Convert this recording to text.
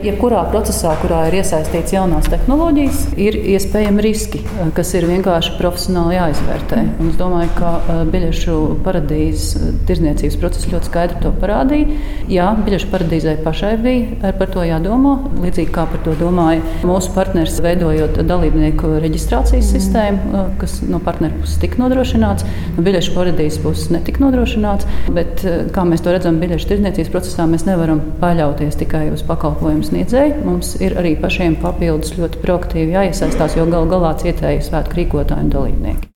Jebkurā procesā, kurā ir iesaistīts jaunās tehnoloģijas, ir iespējami riski, kas ir vienkārši profesionāli jāizvērtē. Un es domāju, ka biļešu paradīzes tirdzniecības process ļoti skaidri to parādīja. Jā, biļešu paradīzei pašai bija par to jādomā, līdzīgi kā par to domāja mūsu partners, veidojot dalībnieku reģistrācijas sistēmu, kas no partneru puses tika nodrošināts, no biļešu paradīzes puses netika nodrošināts. Bet, kā mēs to redzam, biļešu tirdzniecības procesā mēs nevaram paļauties tikai uz pakalpojumu sniedzēju. Mums ir arī pašiem papildus ļoti proaktīvi jāiesaistās, jo galu galā cietēji svētku rīkotāji un dalībnieki.